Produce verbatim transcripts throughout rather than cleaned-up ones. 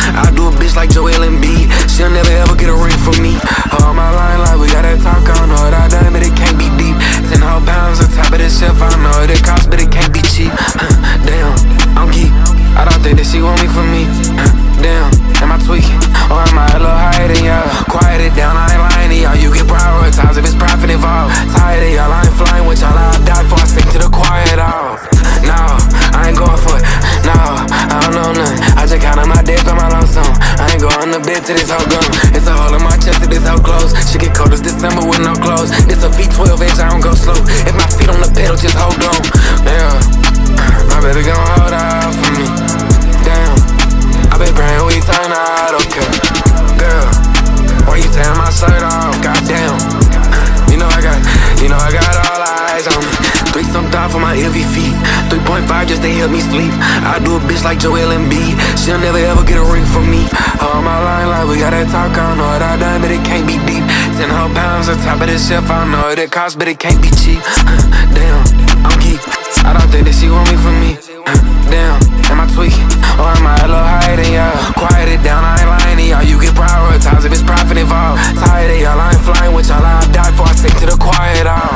I do a bitch like Joel Embiid. She'll never ever get a ring from me. Hold my line like we gotta talk. I know what I done, but it can't be deep. Ten whole pounds on top of the shelf. I know what it costs, but it can't be cheap. Damn, I'm geek. I don't think that she want me for me. Damn, am I tweaking? Or am I a little higher than y'all? Quiet it down, I ain't lying to y'all. You get prioritized if it's profit involved. Tired of y'all, I ain't flying with y'all. I'll die before I stick to the quiet all. No, I ain't going for it. No, I don't know nothing. I just counted my days on my lonesome. I ain't going to bed till this hoe gone. It's a hole in my chest till this hoe close. She get cold as December with no clothes. This a V twelve inch, I don't go slow. If my feet on the pedal, just hold on. Yeah, my baby gon' hold out for me. Damn, I been praying we turn out okay. Girl, why you tearing my shirt off? Goddamn, you know I got, you know I got all eyes on me. Three some thought for my heavy feet. three point five just to help me sleep. I do a bitch like Joel Embiid. She'll never ever get a ring from me. Hold my line like we gotta talk. I know what I done, but it can't be deep. Ten whole pounds on top of the shelf. I know what it costs, but it can't be cheap. Damn, I'm geek. I don't think that she want me for me. Damn, am I tweaking? Or am I a little higher than y'all? Quiet it down, I ain't lying to y'all. You get prioritized if it's profit involved. Tired of y'all, I ain't flying with y'all. I'll die before I stick to the quiet all.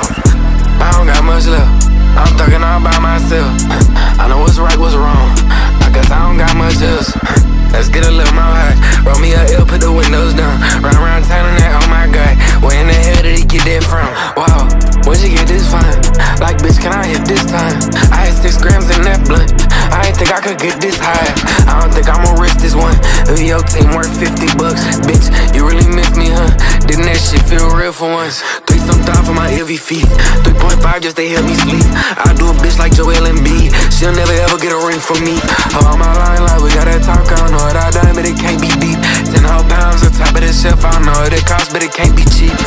I don't got much left. I'm thugging all by myself. I know what's right, what's wrong. I guess I don't got much else. Let's get a little more high. Roll me a L, put the windows down. Run around town and that, oh my god. Where in the hell did he get that from? Wow, where'd you get this fine? Like, bitch, can I hit this time? I had six grams in that blunt. I ain't think I could get this high. I don't think I'ma risk this one. If your team worth fifty bucks, bitch, you really miss me, huh? Didn't that shit feel real for once? Three some thought for my heavy feet. three point five just to help me sleep. I do a bitch like Joel Embiid. She'll never ever get a ring from me. Hold my line like we gotta talk. I don't know what I done, but it can't be deep. Ten whole pounds on top of the shelf. I know what it costs, but it can't be cheap.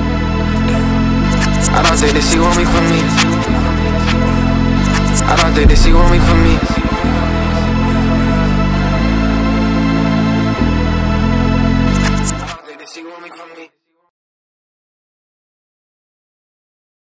I don't think that she want me for me. I don't think that she want me for me.